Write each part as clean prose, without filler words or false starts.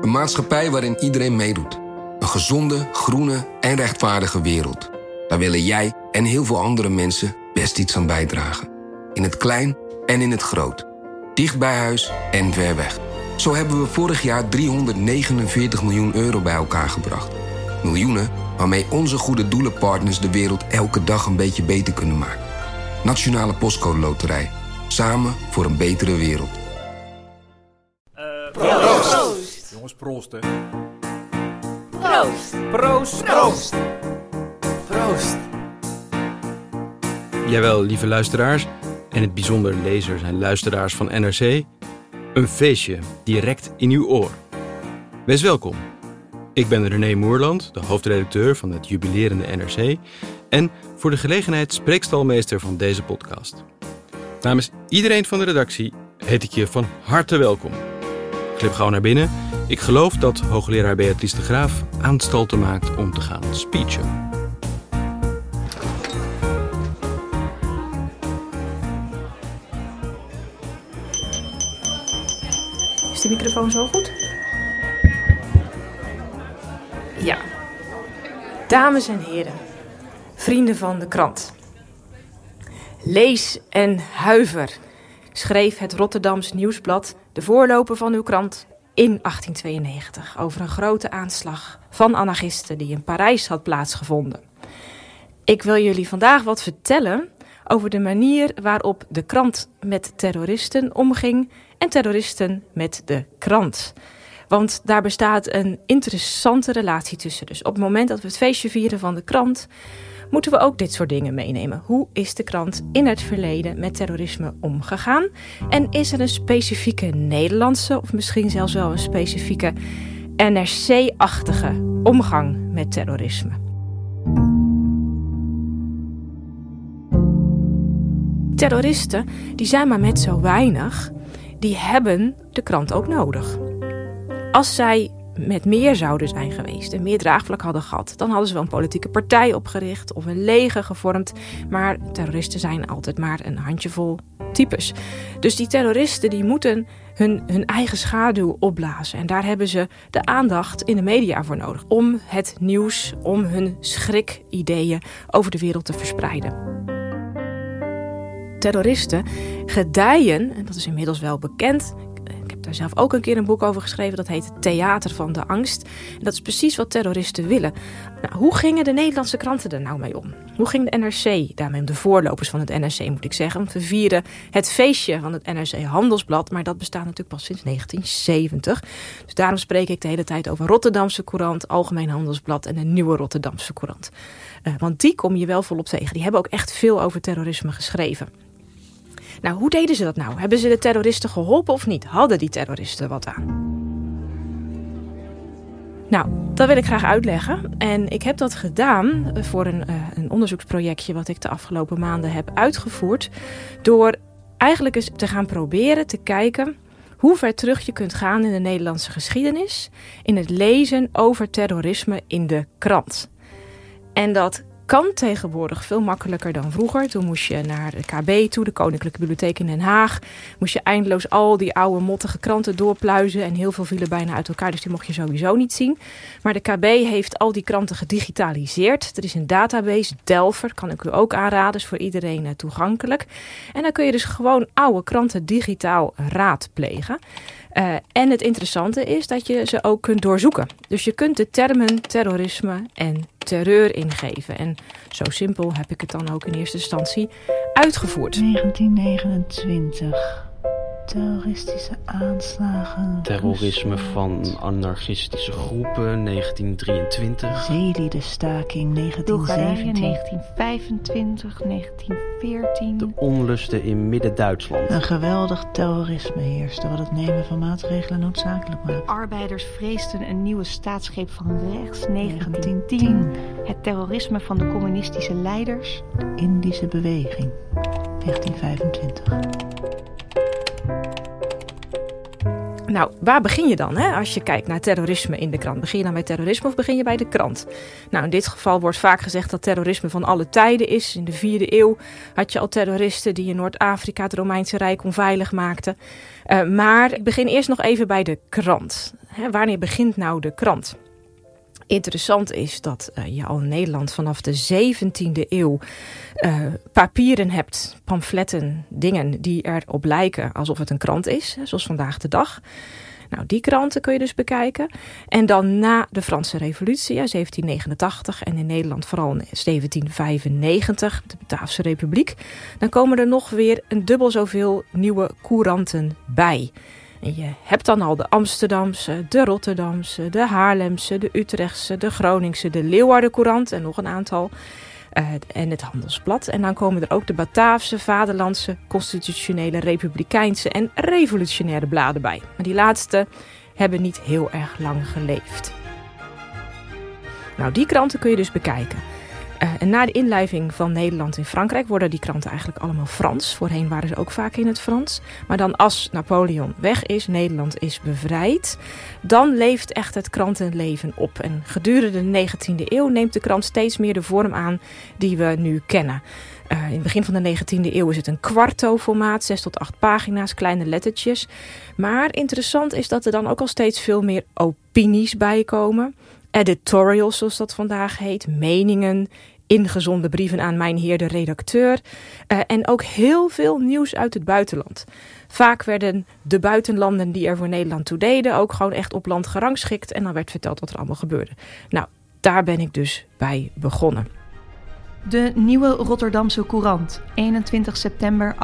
Een maatschappij waarin iedereen meedoet. Een gezonde, groene en rechtvaardige wereld. Daar willen jij en heel veel andere mensen best iets aan bijdragen. In het klein en in het groot. Dicht bij huis en ver weg. Zo hebben we vorig jaar 349 miljoen euro bij elkaar gebracht. Miljoenen waarmee onze goede doelenpartners de wereld elke dag een beetje beter kunnen maken. Nationale Postcode Loterij. Samen voor een betere wereld. Proost! Jongens, proost, hè. Proost! Proost! Proost! Proost! Jawel, lieve luisteraars, en in het bijzonder lezers en luisteraars van NRC, een feestje direct in uw oor. Wees welkom. Ik ben René Moerland, de hoofdredacteur van het jubilerende NRC en voor de gelegenheid spreekstalmeester van deze podcast. Namens iedereen van de redactie heet ik je van harte welkom. Glip gauw naar binnen. Ik geloof dat hoogleraar Beatrice de Graaf aanstalten maakt om te gaan speechen. Is de microfoon zo goed? Ja. Dames en heren, vrienden van de krant. Lees en huiver, schreef het Rotterdams Nieuwsblad, de voorloper van uw krant, in 1892... over een grote aanslag van anarchisten die in Parijs had plaatsgevonden. Ik wil jullie vandaag wat vertellen over de manier waarop de krant met terroristen omging en terroristen met de krant. Want daar bestaat een interessante relatie tussen. Dus op het moment dat we het feestje vieren van de krant, moeten we ook dit soort dingen meenemen. Hoe is de krant in het verleden met terrorisme omgegaan? En is er een specifieke Nederlandse of misschien zelfs wel een specifieke NRC-achtige omgang met terrorisme? Terroristen, die zijn maar met zo weinig, die hebben de krant ook nodig. Als zij met meer zouden zijn geweest en meer draagvlak hadden gehad, dan hadden ze wel een politieke partij opgericht of een leger gevormd. Maar terroristen zijn altijd maar een handjevol types. Dus die terroristen die moeten hun eigen schaduw opblazen. En daar hebben ze de aandacht in de media voor nodig. Om het nieuws, om hun schrikideeën over de wereld te verspreiden. Terroristen gedijen, en dat is inmiddels wel bekend. Ik heb daar zelf ook een keer een boek over geschreven. Dat heet Theater van de Angst. En dat is precies wat terroristen willen. Nou, hoe gingen de Nederlandse kranten er nou mee om? Hoe ging de NRC daarmee om? De voorlopers van het NRC moet ik zeggen. We vieren het feestje van het NRC Handelsblad. Maar dat bestaat natuurlijk pas sinds 1970. Dus daarom spreek ik de hele tijd over Rotterdamse Courant, Algemeen Handelsblad en de Nieuwe Rotterdamse Courant. Want die kom je wel volop tegen. Die hebben ook echt veel over terrorisme geschreven. Nou, hoe deden ze dat nou? Hebben ze de terroristen geholpen of niet? Hadden die terroristen wat aan? Nou, dat wil ik graag uitleggen. En ik heb dat gedaan voor een onderzoeksprojectje wat ik de afgelopen maanden heb uitgevoerd. Door eigenlijk eens te gaan proberen te kijken hoe ver terug je kunt gaan in de Nederlandse geschiedenis in het lezen over terrorisme in de krant. En dat kan tegenwoordig veel makkelijker dan vroeger. Toen moest je naar de KB toe, de Koninklijke Bibliotheek in Den Haag. Moest je eindeloos al die oude mottige kranten doorpluizen. En heel veel vielen bijna uit elkaar, dus die mocht je sowieso niet zien. Maar de KB heeft al die kranten gedigitaliseerd. Er is een database, Delver, kan ik u ook aanraden. Is voor iedereen toegankelijk. En dan kun je dus gewoon oude kranten digitaal raadplegen. En het interessante is dat je ze ook kunt doorzoeken. Dus je kunt de termen terrorisme en terreur ingeven. En zo simpel heb ik het dan ook in eerste instantie uitgevoerd. 1929. Terroristische aanslagen. Terrorisme van anarchistische groepen, 1923. Zeeliedestaking, 1917. 1925, 1914. De onlusten in Midden-Duitsland. Een geweldig terrorisme heerste, wat het nemen van maatregelen noodzakelijk maakt. Arbeiders vreesden een nieuwe staatsgreep van rechts, 1910. Het terrorisme van de communistische leiders. De Indische beweging, 1925. Nou, waar begin je dan als je kijkt naar terrorisme in de krant? Begin je dan bij terrorisme of begin je bij de krant? Nou, in dit geval wordt vaak gezegd dat terrorisme van alle tijden is. In de 4e eeuw had je al terroristen die in Noord-Afrika het Romeinse Rijk onveilig maakten. Maar ik begin eerst nog even bij de krant. Wanneer begint nou de krant? Interessant is dat je al in Nederland vanaf de 17e eeuw papieren hebt, pamfletten, dingen die erop lijken alsof het een krant is, zoals vandaag de dag. Nou, die kranten kun je dus bekijken. En dan na de Franse Revolutie, 1789 en in Nederland vooral in 1795, de Bataafse Republiek, dan komen er nog weer een dubbel zoveel nieuwe couranten bij. En je hebt dan al de Amsterdamse, de Rotterdamse, de Haarlemse, de Utrechtse, de Groningse, de Leeuwarden Courant en nog een aantal. En het Handelsblad. En dan komen er ook de Bataafse, Vaderlandse, Constitutionele, Republikeinse en Revolutionaire bladen bij. Maar die laatste hebben niet heel erg lang geleefd. Nou, die kranten kun je dus bekijken. En na de inlijving van Nederland in Frankrijk worden die kranten eigenlijk allemaal Frans. Voorheen waren ze ook vaak in het Frans. Maar dan als Napoleon weg is, Nederland is bevrijd, dan leeft echt het krantenleven op. En gedurende de 19e eeuw neemt de krant steeds meer de vorm aan die we nu kennen. In het begin van de 19e eeuw is het een kwarto-formaat, 6 tot 8 pagina's, kleine lettertjes. Maar interessant is dat er dan ook al steeds veel meer opinies bij komen. Editorials, zoals dat vandaag heet, meningen, ingezonden brieven aan mijn heer de redacteur. En ook heel veel nieuws uit het buitenland. Vaak werden de buitenlanden die er voor Nederland toe deden ook gewoon echt op land gerangschikt. En dan werd verteld wat er allemaal gebeurde. Nou, daar ben ik dus bij begonnen. De Nieuwe Rotterdamse Courant, 21 september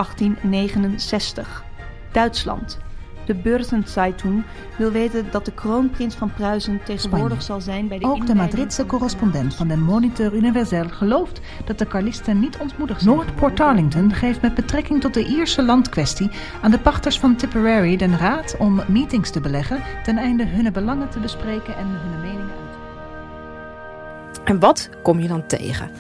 1869. Duitsland. De Börsenzeitung wil weten dat de kroonprins van Pruisen tegenwoordig zal zijn bij de Ook de Madridse correspondent van de Moniteur Universel gelooft dat de Carlisten niet ontmoedigd zijn. Noord-Port Darlington geeft met betrekking tot de Ierse landkwestie aan de pachters van Tipperary den raad om meetings te beleggen ten einde hun belangen te bespreken en hun meningen uit te brengen. En wat kom je dan tegen?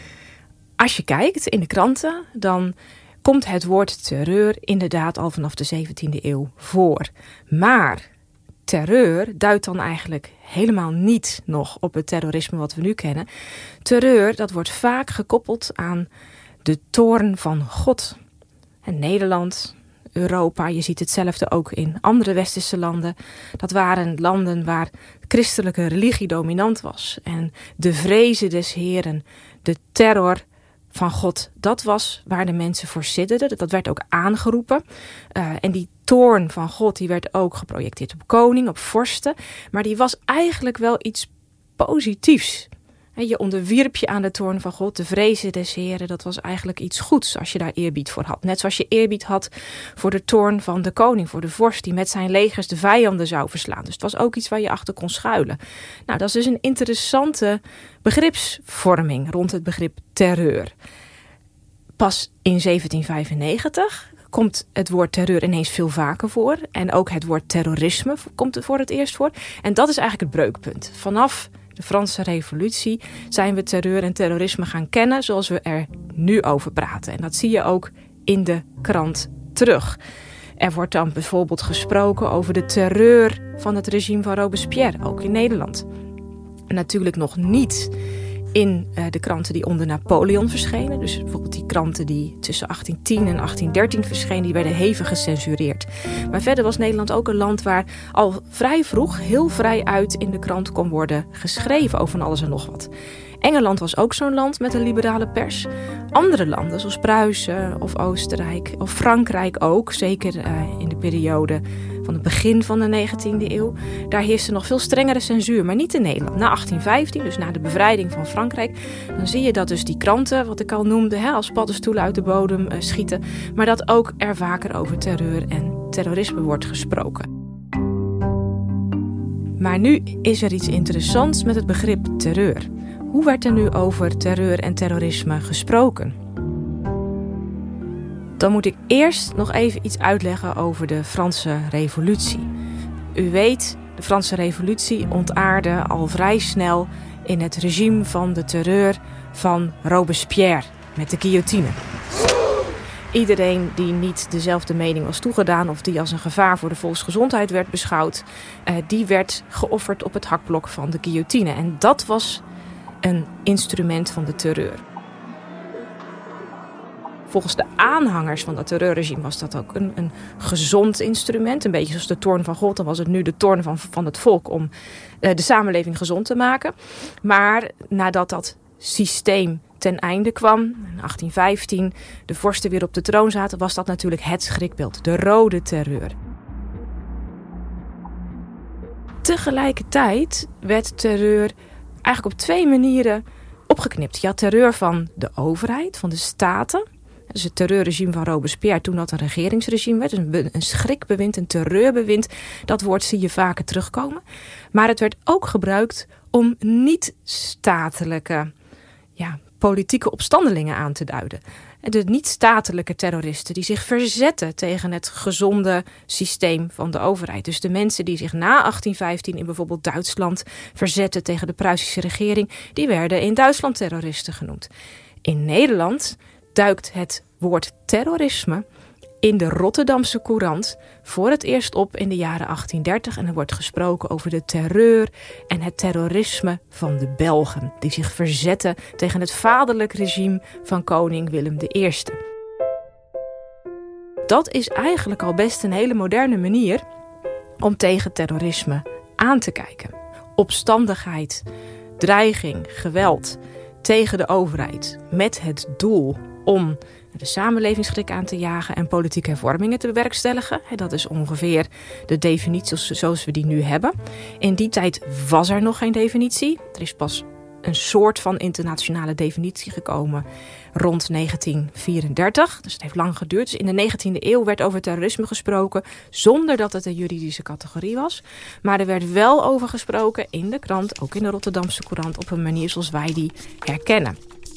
Als je kijkt in de kranten, dan komt het woord terreur inderdaad al vanaf de 17e eeuw voor. Maar terreur duidt dan eigenlijk helemaal niet nog op het terrorisme wat we nu kennen. Terreur, dat wordt vaak gekoppeld aan de toorn van God. En Nederland, Europa, je ziet hetzelfde ook in andere westerse landen. Dat waren landen waar christelijke religie dominant was. En de vrezen des Heren, de terror van God, dat was waar de mensen voor sidderden. Dat werd ook aangeroepen. En die toorn van God, die werd ook geprojecteerd op koning, op vorsten. Maar die was eigenlijk wel iets positiefs. Je onderwierp je aan de toorn van God, de vrezen des Heren. Dat was eigenlijk iets goeds als je daar eerbied voor had. Net zoals je eerbied had voor de toorn van de koning, voor de vorst die met zijn legers de vijanden zou verslaan. Dus het was ook iets waar je achter kon schuilen. Nou, dat is dus een interessante begripsvorming rond het begrip terreur. Pas in 1795 komt het woord terreur ineens veel vaker voor. En ook het woord terrorisme komt er voor het eerst voor. En dat is eigenlijk het breukpunt. Vanaf de Franse Revolutie zijn we terreur en terrorisme gaan kennen zoals we er nu over praten. En dat zie je ook in de krant terug. Er wordt dan bijvoorbeeld gesproken over de terreur van het regime van Robespierre, ook in Nederland. En natuurlijk nog niet in de kranten die onder Napoleon verschenen. Dus bijvoorbeeld die kranten die tussen 1810 en 1813 verschenen, die werden hevig gecensureerd. Maar verder was Nederland ook een land waar al vrij vroeg heel vrij uit in de krant kon worden geschreven over van alles en nog wat. Engeland was ook zo'n land met een liberale pers. Andere landen zoals Pruisen of Oostenrijk of Frankrijk ook, zeker in de periode van het begin van de 19e eeuw. Daar heerste nog veel strengere censuur, maar niet in Nederland. Na 1815, dus na de bevrijding van Frankrijk, dan zie je dat dus die kranten, wat ik al noemde, als paddenstoelen uit de bodem schieten. Maar dat ook er vaker over terreur en terrorisme wordt gesproken. Maar nu is er iets interessants met het begrip terreur. Hoe werd er nu over terreur en terrorisme gesproken? Dan moet ik eerst nog even iets uitleggen over de Franse Revolutie. U weet, de Franse Revolutie ontaarde al vrij snel in het regime van de terreur van Robespierre met de guillotine. Iedereen die niet dezelfde mening was toegedaan of die als een gevaar voor de volksgezondheid werd beschouwd, die werd geofferd op het hakblok van de guillotine. En dat was een instrument van de terreur. Volgens de aanhangers van dat terreurregime was dat ook een gezond instrument. Een beetje zoals de toorn van God. Dan was het nu de toorn van het volk om de samenleving gezond te maken. Maar nadat dat systeem ten einde kwam, in 1815, de vorsten weer op de troon zaten, was dat natuurlijk het schrikbeeld. De rode terreur. Tegelijkertijd werd terreur eigenlijk op 2 manieren opgeknipt. Je had terreur van de overheid, van de staten. Dus het terreurregime van Robespierre, toen dat een regeringsregime werd. Een schrikbewind, een terreurbewind. Dat woord zie je vaker terugkomen. Maar het werd ook gebruikt om niet-statelijke politieke opstandelingen aan te duiden. De niet-statelijke terroristen die zich verzetten tegen het gezonde systeem van de overheid. Dus de mensen die zich na 1815 in bijvoorbeeld Duitsland verzetten tegen de Pruisische regering, die werden in Duitsland terroristen genoemd. In Nederland duikt het woord terrorisme in de Rotterdamse Courant voor het eerst op in de jaren 1830. En er wordt gesproken over de terreur en het terrorisme van de Belgen, die zich verzetten tegen het vaderlijk regime van koning Willem I. Dat is eigenlijk al best een hele moderne manier om tegen terrorisme aan te kijken. Opstandigheid, dreiging, geweld tegen de overheid met het doel om de samenlevingsschrik aan te jagen en politieke hervormingen te bewerkstelligen. Dat is ongeveer de definitie zoals we die nu hebben. In die tijd was er nog geen definitie. Er is pas een soort van internationale definitie gekomen rond 1934. Dus het heeft lang geduurd. Dus in de 19e eeuw werd over terrorisme gesproken zonder dat het een juridische categorie was. Maar er werd wel over gesproken in de krant, ook in de Rotterdamse Courant, op een manier zoals wij die herkennen.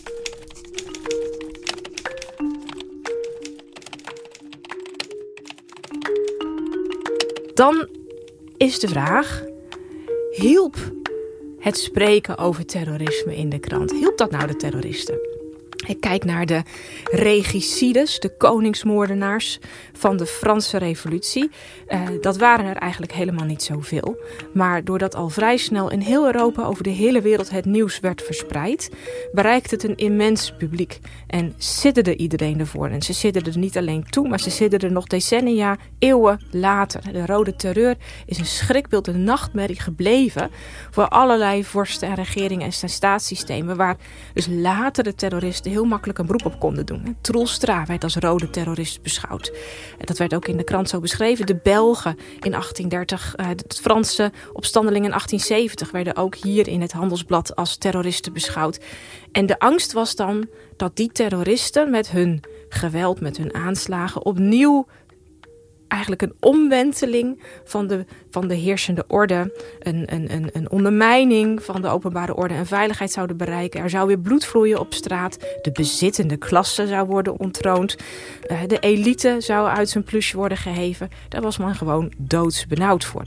Dan is de vraag, hielp het spreken over terrorisme in de krant? Hielp dat nou de terroristen? Ik kijk naar de regicides, de koningsmoordenaars van de Franse revolutie. Dat waren er eigenlijk helemaal niet zoveel. Maar doordat al vrij snel in heel Europa over de hele wereld het nieuws werd verspreid, bereikte het een immens publiek. En sidderde iedereen ervoor. En ze sidderden er niet alleen toe, maar ze sidderden er nog decennia, eeuwen later. De rode terreur is een schrikbeeld, een nachtmerrie gebleven voor allerlei vorsten en regeringen en staatssystemen, waar dus later de terroristen heel makkelijk een beroep op konden doen. Troelstra werd als rode terrorist beschouwd. Dat werd ook in de krant zo beschreven. De Belgen in 1830, de Franse opstandelingen in 1870 werden ook hier in het Handelsblad als terroristen beschouwd. En de angst was dan dat die terroristen met hun geweld, met hun aanslagen, opnieuw eigenlijk een omwenteling van de heersende orde, een ondermijning van de openbare orde en veiligheid zouden bereiken. Er zou weer bloed vloeien op straat. De bezittende klasse zou worden ontroond. De elite zou uit zijn plusje worden geheven. Daar was men gewoon doodsbenauwd voor.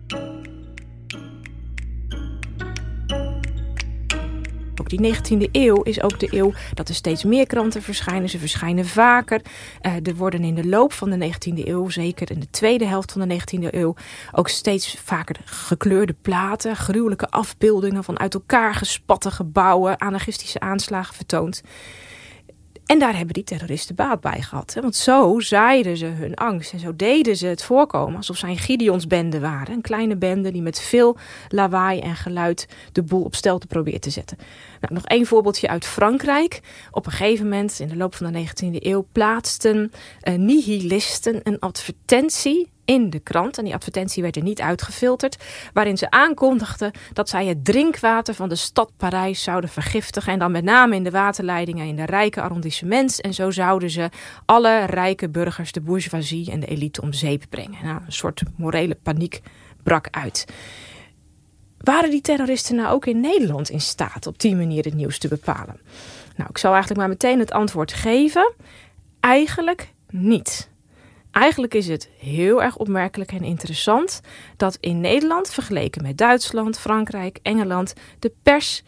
Ook die 19e eeuw is ook de eeuw dat er steeds meer kranten verschijnen. Ze verschijnen vaker. Er worden in de loop van de 19e eeuw, zeker in de tweede helft van de 19e eeuw, ook steeds vaker gekleurde platen, gruwelijke afbeeldingen van uit elkaar gespatte gebouwen, anarchistische aanslagen vertoond. En daar hebben die terroristen baat bij gehad. Hè? Want zo zaaiden ze hun angst. En zo deden ze het voorkomen alsof zij een Gideonsbende waren. Een kleine bende die met veel lawaai en geluid de boel op stelte probeert te zetten. Nou, nog één voorbeeldje uit Frankrijk. Op een gegeven moment in de loop van de 19e eeuw plaatsten nihilisten een advertentie in de krant. En die advertentie werd er niet uitgefilterd. Waarin ze aankondigden dat zij het drinkwater van de stad Parijs zouden vergiftigen. En dan met name in de waterleidingen in de rijke arrondissements. En zo zouden ze alle rijke burgers, de bourgeoisie en de elite om zeep brengen. Nou, een soort morele paniek brak uit. Waren die terroristen nou ook in Nederland in staat op die manier het nieuws te bepalen? Nou, ik zal eigenlijk maar meteen het antwoord geven. Eigenlijk niet. Eigenlijk is het heel erg opmerkelijk en interessant dat in Nederland, vergeleken met Duitsland, Frankrijk, Engeland, de pers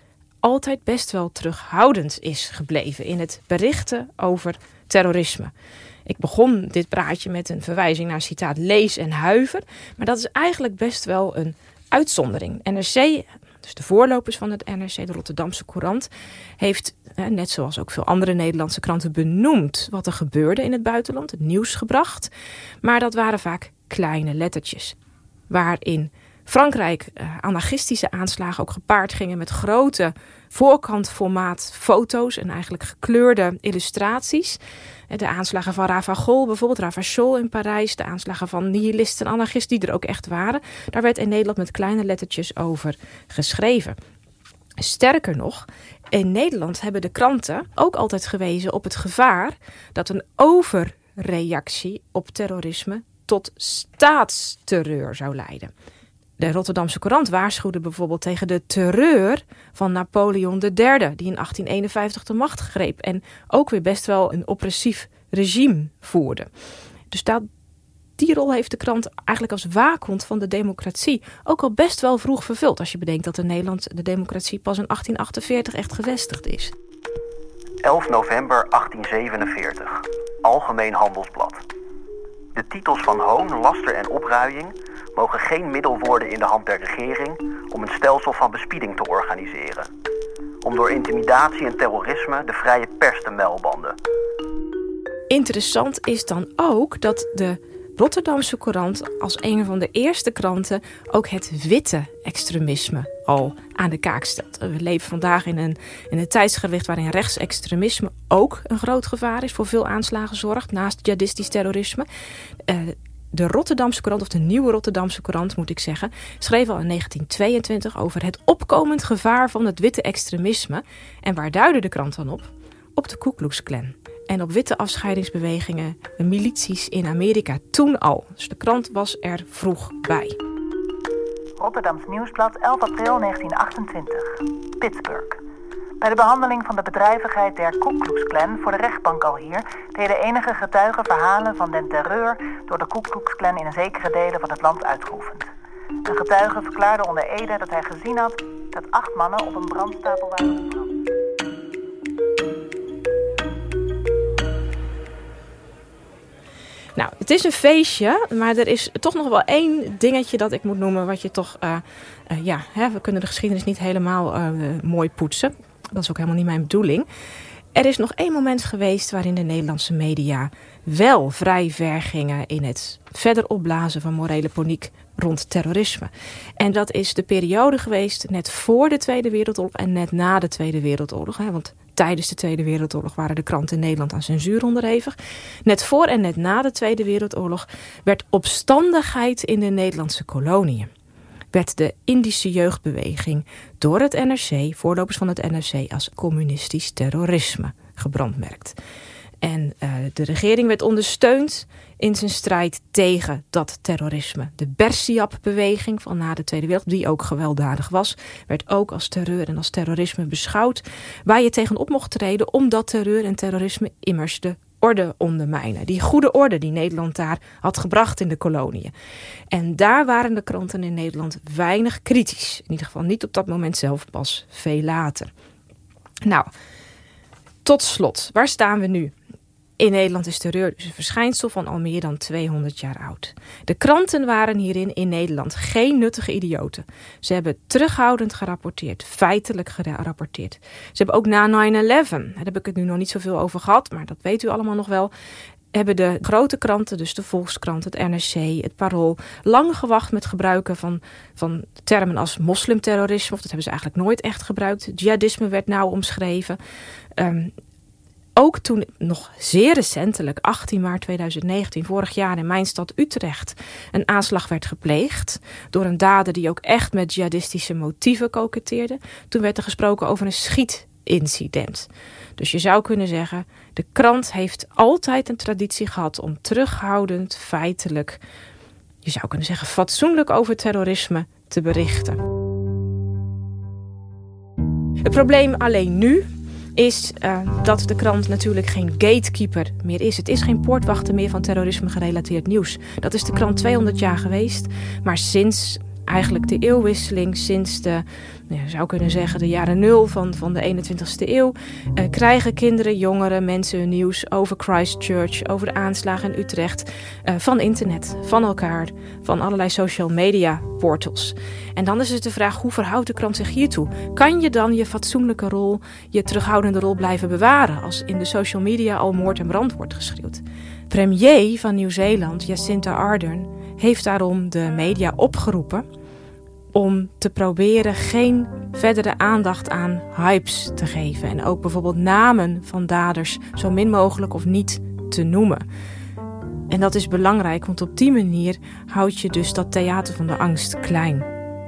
altijd best wel terughoudend is gebleven in het berichten over terrorisme. Ik begon dit praatje met een verwijzing naar citaat Lees en Huiver. Maar dat is eigenlijk best wel een uitzondering. NRC, dus de voorlopers van het NRC, de Rotterdamse Courant, heeft, net zoals ook veel andere Nederlandse kranten, benoemd wat er gebeurde in het buitenland, het nieuws gebracht. Maar dat waren vaak kleine lettertjes. Waarin Frankrijk anarchistische aanslagen ook gepaard gingen met grote voorkantformaat foto's en eigenlijk gekleurde illustraties. De aanslagen van Ravagol, bijvoorbeeld Ravachol in Parijs, de aanslagen van nihilisten en anarchisten die er ook echt waren. Daar werd in Nederland met kleine lettertjes over geschreven. Sterker nog, in Nederland hebben de kranten ook altijd gewezen op het gevaar dat een overreactie op terrorisme tot staatsterreur zou leiden. De Rotterdamse Courant waarschuwde bijvoorbeeld tegen de terreur van Napoleon III, die in 1851 de macht greep en ook weer best wel een oppressief regime voerde. Dus die rol heeft de krant eigenlijk als waakhond van de democratie ook al best wel vroeg vervuld, als je bedenkt dat in Nederland de democratie pas in 1848 echt gevestigd is. 11 november 1847. Algemeen Handelsblad. De titels van hoon, laster en opruiing mogen geen middel worden in de hand der regering om een stelsel van bespieding te organiseren. Om door intimidatie en terrorisme de vrije pers te muilbanden. Interessant is dan ook dat de Rotterdamse Courant als een van de eerste kranten ook het witte extremisme al aan de kaak stelt. We leven vandaag in een tijdsgewicht waarin rechtsextremisme ook een groot gevaar is, voor veel aanslagen zorgt, naast jihadistisch terrorisme. De Rotterdamse Courant, of de nieuwe Rotterdamse Courant moet ik zeggen, schreef al in 1922 over het opkomend gevaar van het witte extremisme. En waar duidde de krant dan op? Op de Ku Klux Klan. En op witte afscheidingsbewegingen, de milities in Amerika toen al. Dus de krant was er vroeg bij. Rotterdams Nieuwsblad, 11 april 1928. Pittsburgh. Bij de behandeling van de bedrijvigheid der Ku Klux Klan voor de rechtbank alhier deden enige getuigen verhalen van den terreur door de Ku Klux Klan in zekere delen van het land uitgeoefend. Een getuige verklaarde onder ede dat hij gezien had dat 8 mannen op een brandstapel waren gebrand. Nou, het is een feestje, maar er is toch nog wel één dingetje dat ik moet noemen, wat je toch, we kunnen de geschiedenis niet helemaal mooi poetsen. Dat is ook helemaal niet mijn bedoeling. Er is nog één moment geweest waarin de Nederlandse media wel vrij ver gingen in het verder opblazen van morele paniek rond terrorisme. En dat is de periode geweest net voor de Tweede Wereldoorlog en net na de Tweede Wereldoorlog. Want tijdens de Tweede Wereldoorlog waren de kranten in Nederland aan censuur onderhevig. Net voor en net na de Tweede Wereldoorlog werd opstandigheid in de Nederlandse koloniën. Werd de Indische jeugdbeweging door het NRC, voorlopers van het NRC, als communistisch terrorisme gebrandmerkt. En de regering werd ondersteund in zijn strijd tegen dat terrorisme. De Bersiap-beweging van na de Tweede Wereldoorlog, die ook gewelddadig was, werd ook als terreur en als terrorisme beschouwd, waar je tegenop mocht treden omdat terreur en terrorisme immers de orde ondermijnen. Die goede orde die Nederland daar had gebracht in de koloniën. En daar waren de kranten in Nederland weinig kritisch. In ieder geval niet op dat moment zelf, pas veel later. Nou, tot slot, waar staan we nu? In Nederland is terreur dus een verschijnsel van al meer dan 200 jaar oud. De kranten waren hierin in Nederland geen nuttige idioten. Ze hebben terughoudend gerapporteerd, feitelijk gerapporteerd. Ze hebben ook na 9/11, daar heb ik het nu nog niet zoveel over gehad, maar dat weet u allemaal nog wel, hebben de grote kranten, dus de Volkskrant, het NRC, het Parool, lang gewacht met gebruiken van termen als moslimterrorisme, of dat hebben ze eigenlijk nooit echt gebruikt. Jihadisme werd nauw omschreven. Ook toen nog zeer recentelijk, 18 maart 2019, vorig jaar in mijn stad Utrecht, een aanslag werd gepleegd door een dader die ook echt met jihadistische motieven koketteerde. Toen werd er gesproken over een schietincident. Dus je zou kunnen zeggen, de krant heeft altijd een traditie gehad om terughoudend, feitelijk, je zou kunnen zeggen fatsoenlijk over terrorisme te berichten. Het probleem alleen nu is dat de krant natuurlijk geen gatekeeper meer is. Het is geen poortwachter meer van terrorisme gerelateerd nieuws. Dat is de krant 200 jaar geweest. Maar sinds eigenlijk de eeuwwisseling sinds de, je zou kunnen zeggen, de jaren 0 van de 21ste eeuw, krijgen kinderen, jongeren, mensen hun nieuws over Christchurch, over de aanslagen in Utrecht, van internet, van elkaar, van allerlei social media portals. En dan is het de vraag, hoe verhoudt de krant zich hiertoe? Kan je dan je fatsoenlijke rol, je terughoudende rol blijven bewaren als in de social media al moord en brand wordt geschreeuwd? Premier van Nieuw-Zeeland, Jacinda Ardern, heeft daarom de media opgeroepen om te proberen geen verdere aandacht aan hypes te geven. En ook bijvoorbeeld namen van daders zo min mogelijk of niet te noemen. En dat is belangrijk, want op die manier houd je dus dat theater van de angst klein.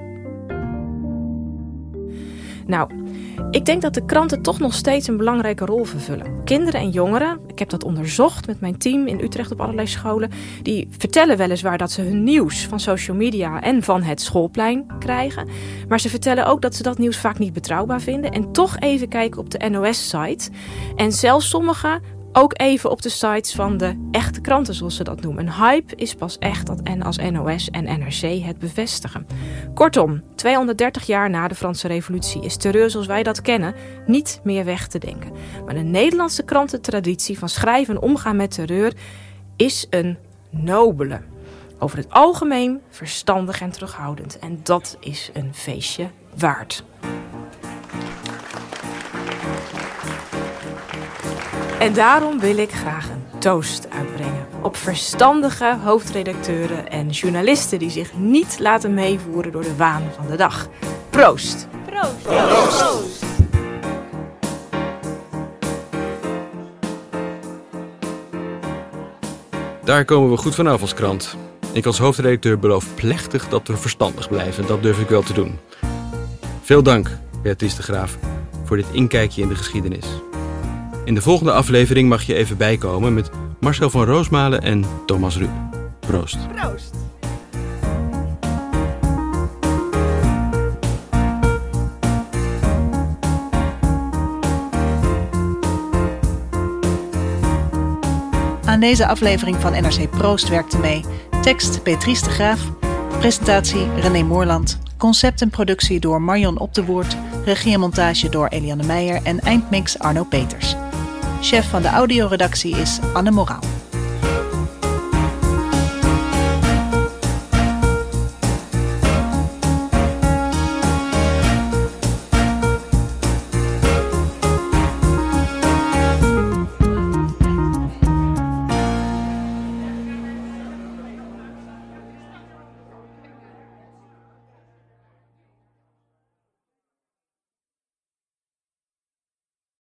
Nou, ik denk dat de kranten toch nog steeds een belangrijke rol vervullen. Kinderen en jongeren, ik heb dat onderzocht met mijn team in Utrecht op allerlei scholen, die vertellen weliswaar dat ze hun nieuws van social media en van het schoolplein krijgen. Maar ze vertellen ook dat ze dat nieuws vaak niet betrouwbaar vinden en toch even kijken op de NOS-site. En zelfs sommigen ook even op de sites van de echte kranten, zoals ze dat noemen. Een hype is pas echt als NOS en NRC het bevestigen. Kortom, 230 jaar na de Franse Revolutie is terreur zoals wij dat kennen niet meer weg te denken. Maar de Nederlandse krantentraditie van schrijven en omgaan met terreur is een nobele. Over het algemeen verstandig en terughoudend. En dat is een feestje waard. En daarom wil ik graag een toast uitbrengen op verstandige hoofdredacteuren en journalisten die zich niet laten meevoeren door de waan van de dag. Proost! Proost! Proost! Daar komen we goed vanaf als krant. Ik als hoofdredacteur beloof plechtig dat we verstandig blijven. Dat durf ik wel te doen. Veel dank, Beatrice de Graaf, voor dit inkijkje in de geschiedenis. In de volgende aflevering mag je even bijkomen met Marcel van Roosmalen en Thomas Rup. Proost. Proost! Aan deze aflevering van NRC Proost werkte mee tekst Beatrice de Graaf, presentatie René Moorland, concept en productie door Marion Op de Woerd, regie en montage door Eliane Meijer en eindmix Arno Peters. Chef van de audioredactie is Anne Moraal.